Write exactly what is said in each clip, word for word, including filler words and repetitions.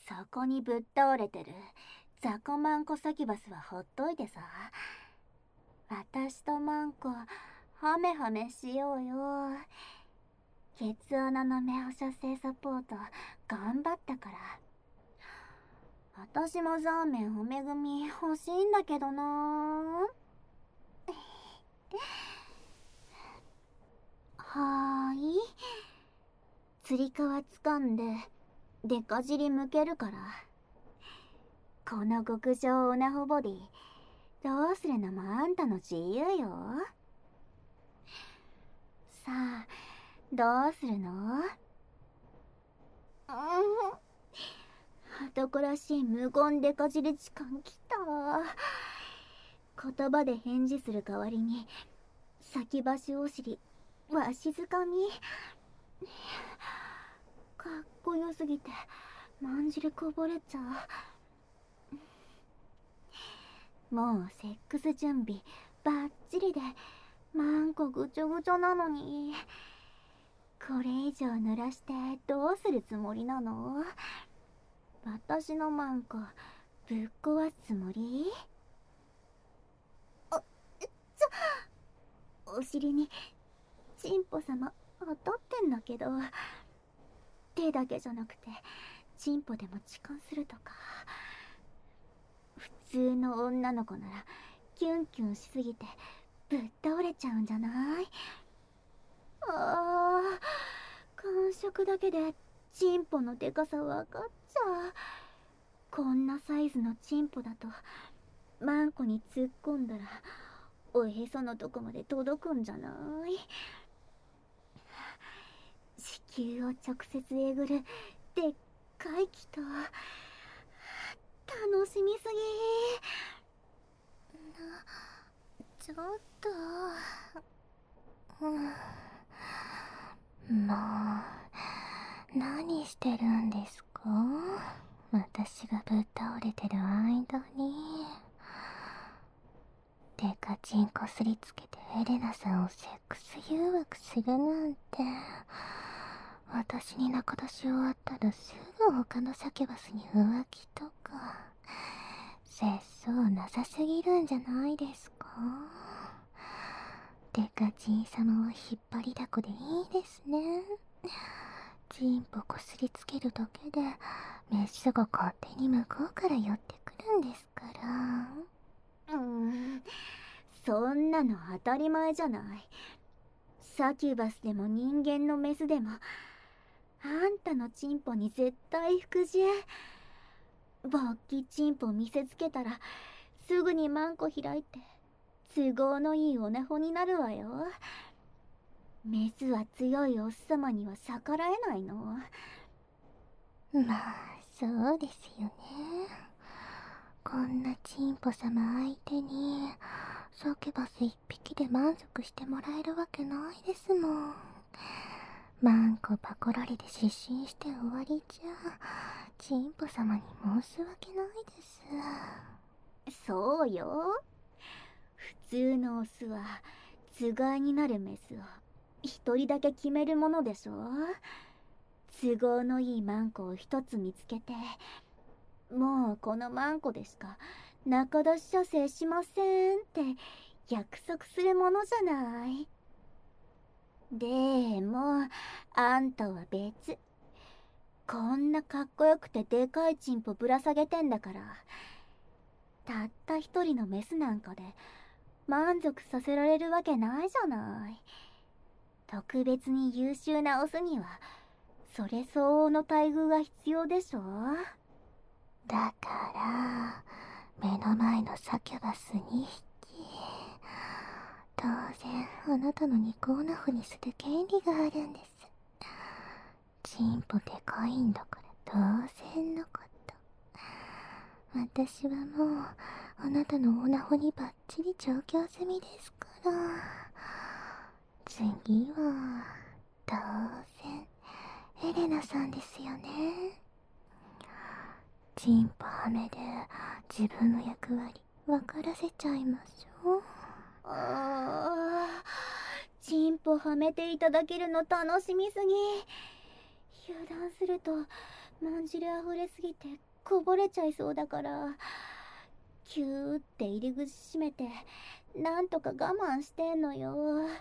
そこにぶっ倒れてるザコマンコサキュバスはほっといてさ。私とマンコハメハメしようよ。ケツ穴の目放射性サポート頑張ったから。私もザーメン骨組み欲しいんだけどな。はーい。つり革掴んでデカ尻向けるから。この極上オナホボディどうするのもあんたの自由よ。さあどうするの？うん、男らしい無言デカ尻時間きた。言葉で返事する代わりに先走お尻わしづかみ。かっこよすぎてまんじりこぼれちゃう。もうセックス準備バッチリでマンコぐちょぐちょなのに、これ以上濡らしてどうするつもりなの？私のマンコぶっ壊すつもり？あ、ちょ、お尻にチンポ様当たってんだけど、手だけじゃなくてチンポでも痴漢するとか。普通の女の子ならキュンキュンしすぎてぶっ倒れちゃうんじゃない？あー、感触だけでチンポのでかさわかっちゃう。こんなサイズのチンポだとマンコに突っ込んだらおへそのとこまで届くんじゃない？子宮を直接えぐるでっかい気と楽しみすぎ。な、ちょっと、 うん、もう何してるんですか？私がぶっ倒れてる間にデカチンこすりつけてエレナさんをセックス誘惑するなんて。私に仲出し終わったらすぐ他のサキュバスに浮気とか節操なさすぎるんじゃないですか？デカチン様は引っ張りだこでいいですね。チンポこすりつけるだけでメスが勝手に向こうから寄ってくるんですから。 うーん、そんなの当たり前じゃない。サキュバスでも人間のメスでもあんたのチンポに絶対服従。勃起チンポ見せつけたらすぐにマンコ開いて都合のいいオナホになるわよ。メスは強いオス様には逆らえないの。 まあそうですよね。こんなチンポ様相手にサキュバス一匹で満足してもらえるわけないですもん。マンコパコられて失神して終わりじゃチンポ様に申し訳ないです。そうよ。普通のオスはつがいになるメスを一人だけ決めるものでしょ。都合のいいマンコを一つ見つけて、もうこのマンコでしか仲出し射精しませんって約束するものじゃない。でもあんたは別。こんなかっこよくてでかいチンポぶら下げてんだから、たった一人のメスなんかで満足させられるわけないじゃない。特別に優秀なオスにはそれ相応の待遇が必要でしょ。 だから目の前のサキュバスにひき当然あなたの肉オナホにする権利があるんです。チンポでかいんだから当然のこと。私はもうあなたのオナホにバッチリ調教済みですから。次は当然エレナさんですよね。チンポはめで自分の役割分からせちゃいましょう。 あー、チンポはめていただけるの楽しみすぎ。油断するとまんじり溢れすぎてこぼれちゃいそうだから、キューって入り口閉めてなんとか我慢してんのよ。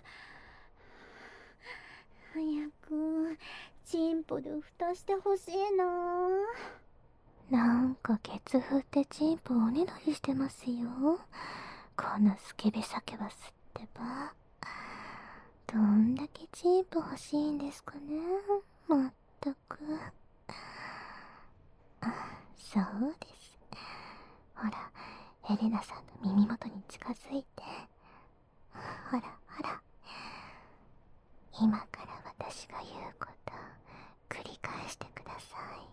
早くチンポで蓋してほしいな。 なんかケツ振ってチンポをおねだりしてますよ。このスケベサキュバスってば。どんだけチンポ欲しいんですかね、まったく。そうです。ほら、エレナさんの耳元に近づいて。ほらほら、今から私が言うこと繰り返してください。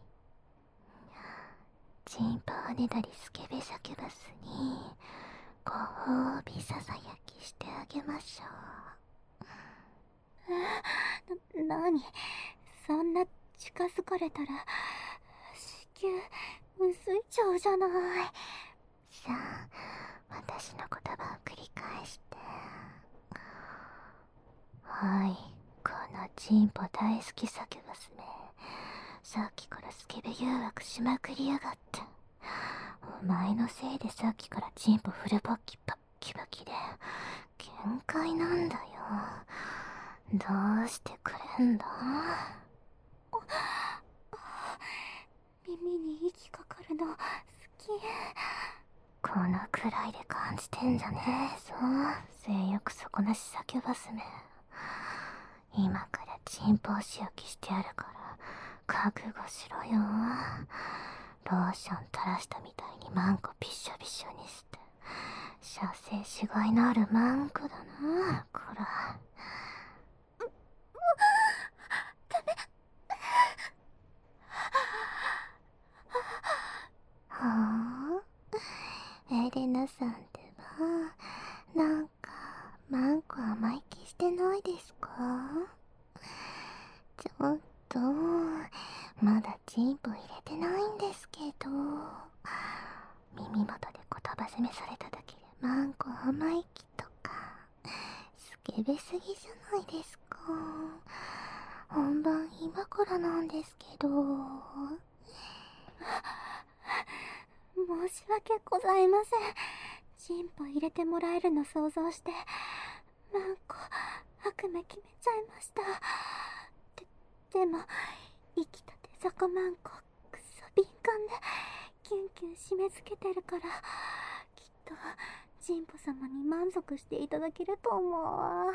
チンポおねだりスケベサキュバスにご褒美ささやきしてあげましょう。な、なに、そんな近づかれたら子宮薄いちゃうじゃない。 さあ、私の言葉を繰り返して。はい、このチンポ大好きサキュバスめ、さっきからスケベ誘惑しまくりやがって。お前のせいでさっきからチンポフルバッキバッキバキで限界なんだよ。どうしてくれんだ。 耳に息かかるの好き。 このくらいで感じてんじゃねえぞ、性欲底なしサキュバスめ。今からチンポ押し置きしてやるから覚悟しろよ。ローション垂らしたみたいにマンコびしょびしょにして、射精しがいのあるマンコだな、こら。 ダメ。 はあ、エレナさんってば、なんかマンコ甘い気してないですか？ちょっとまだチンポ入れてないんですけど。耳元で言葉攻めされただけでマンコ甘い気とかスケベすぎじゃないですか。本番今からなんですけど。 申し訳ございません。チンポ入れてもらえるの想像してマンコ悪夢決めちゃいました。で、でも生きたて坂マンコくっそ敏感でキュンキュン締め付けてるから、きっとチンポ様に満足していただけると思うわ。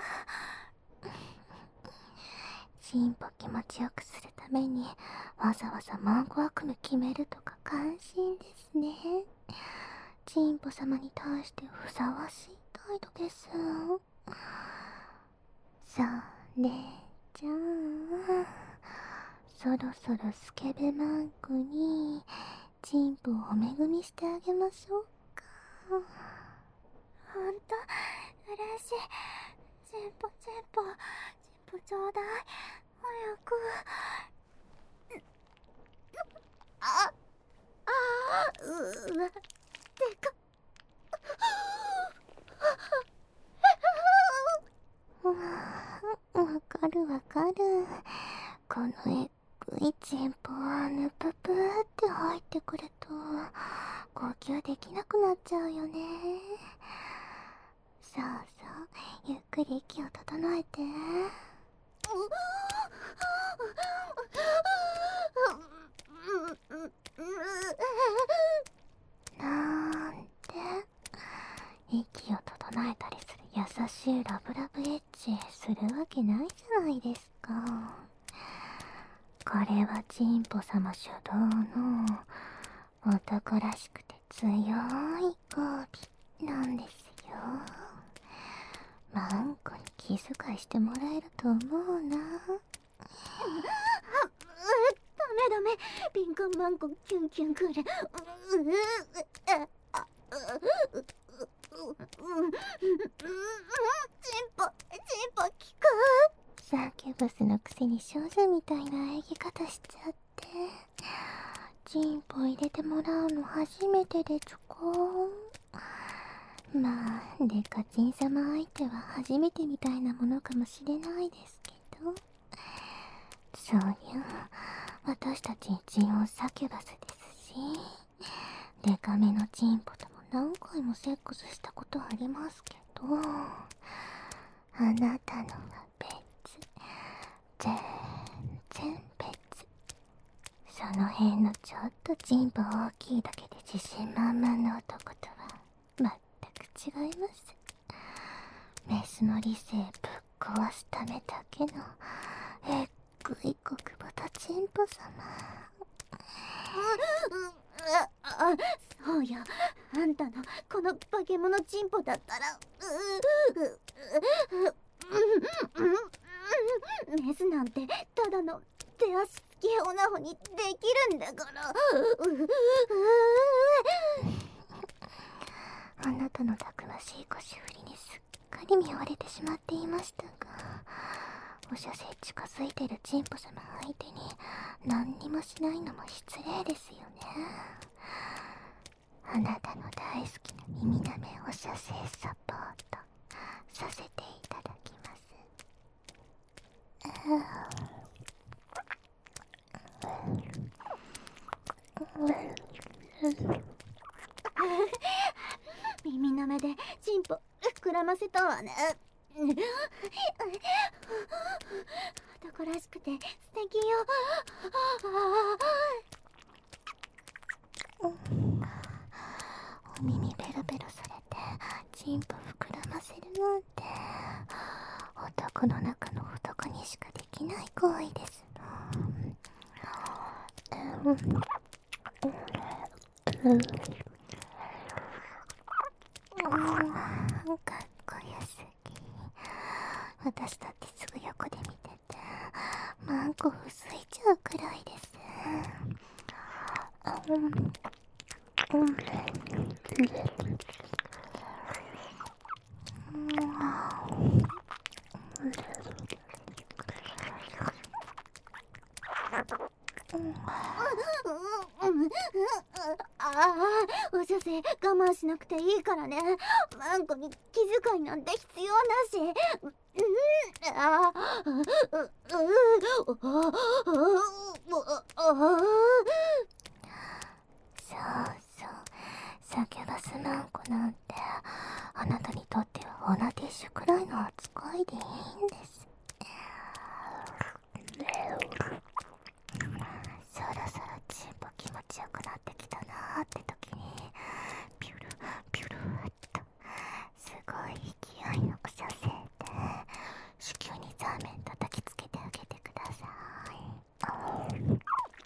チンポ気持ちよくするためにわざわざマンコ悪夢決めるとか感心ですね。チンポ様に対してふさわしい態度です。それじゃあそろそろスケベマンコにチンポをお恵みしてあげましょうか。 ほんと嬉しい。チンポチンポチンポちょうだい、早く。ああー、うわ、でかっ。 わかるわかる。このえぐいチンポはぬぷぷって入ってくると呼吸できなくなっちゃうよね。そうそう、ゆっくり息を整えて。なんて息を整えたりする優しいラブラブエッチするわけないじゃないですか。これはチンポ様主導の男らしくて強い交尾なんですよ。マンコに気遣いしてもらえると思うな。 ダメダメ、敏感マンコキュンキュンくる。チンポチンポ効く。 サキュバスのくせに少女みたいな演技方しちゃって、チンポ入れてもらうの初めてでちょこ。まあデカチン様相手は初めてみたいなものかもしれないですけど、そりゃ私たち一応サキュバスですし、デカめのチンポとも何回もセックスしたことありますけど、あなたのは別。全然別。その辺のちょっとチンポ大きいだけで自信満々の男とは全く違います。メスの理性ぶっ壊すためだけのえっぐい極太チンポ様。 あ、そうよ。あんたのこの化け物チンポだったら、メスなんてただの手足つきオナホにできるんだから。 あなたのたくましい腰振りにすっかり見われてしまっていましたが、おしゃせ近づいてるチンポ様相手に何にもしないのも失礼ですよね。あなたの大好きな耳なめおしゃせサポートさせていただきます。 耳の目でチンポ膨らませたわね。男らしくて素敵よ。 お耳ペロペロされてチンポ膨らませるなんて男の中の男にしかできない行為ですの。かっこよすぎ。私だってすぐ横で見ててマンコふすいちゃうくらいです。うんうんああ、おしゃせ我慢しなくていいからね。マンコに気遣いなんて必要なし。ああ、 そうそう、サキュバスマンコなんてあなたにとってはオナティッシュくらいの扱いでいいんです。そろそろチンポ気持ちよくなってきたなーって時にピュルピュルっとすごい勢いのおしゃせで子宮にザーメン叩きつけてあげてください。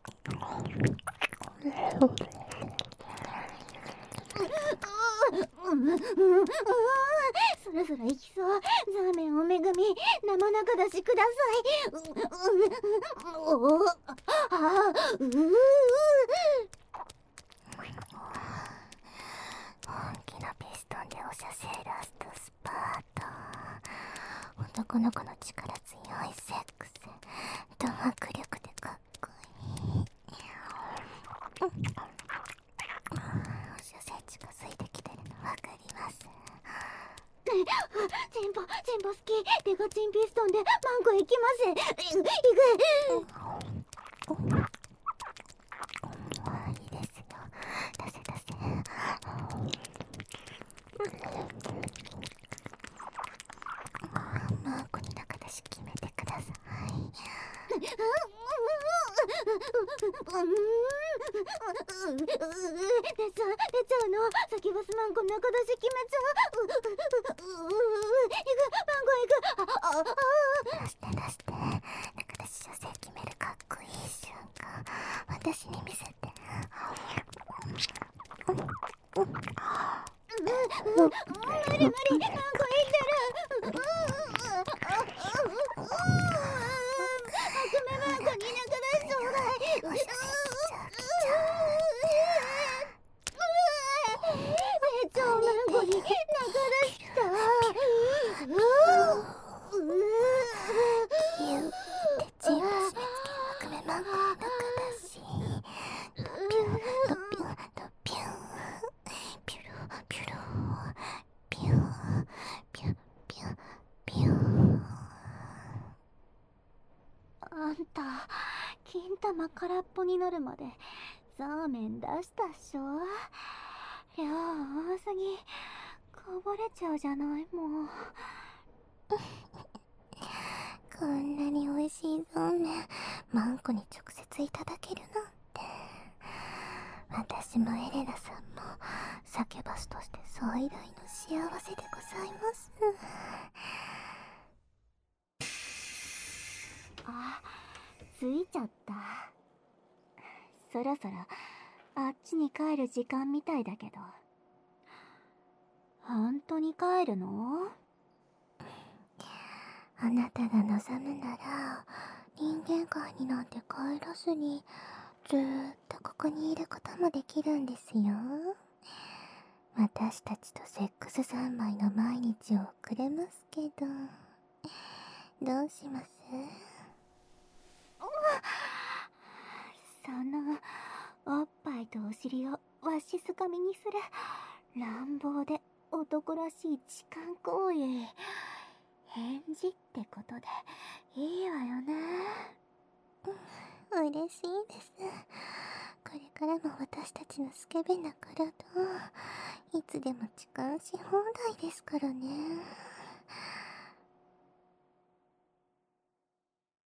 そろそろ行きそう。ザーメンおめぐみ生中出しください。おああう本気のピストンでおしゃせラストスパート。男の子の力強いセックスド迫力でかっこいい。おしゃせ近づいてきてるの分かります。 チンポチンポ好き。デカチンピストンでマンコ行きます。いくいくいいですよ、出せ出せ。マンコに中出し決めてください。 出ちゃう出ちゃうの。サキュバスマンコ中出し決めちゃう。いくマンコいく。ああ出して出して、中出し女性決めるかっこいい瞬間私に見せて。 無理無理、マンコいってる。悪魔マンコに中出しちょうだい。成長マンコに中出した。 ピューってチンポ締め付け悪魔マンコに中出しドピュンドピュンドピュンピュルピュルピュンピュンピュンピュン。 あんた金玉空っぽになるまでザーメン出したっしょ。量多すぎ、こぼれちゃうじゃないもう。 こんなに美味しいゾーメンマンコに直接いただけるなんて。私もエレナさんもサキュバスとして最大の幸せでございます。 あ、着いちゃった。そろそろあっちに帰る時間みたいだけど。本当に帰るの？ あなたが望むなら人間界になんて帰らずにずーっとここにいることもできるんですよ。私たちとセックス三昧の毎日を送れますけど、どうします？ そのおっぱいとお尻をわしづかみにする乱暴で男らしい痴漢行為、返事ってことでいいわよね。 嬉しいです。これからも私たちのスケベな体いつでも痴漢し放題ですからね。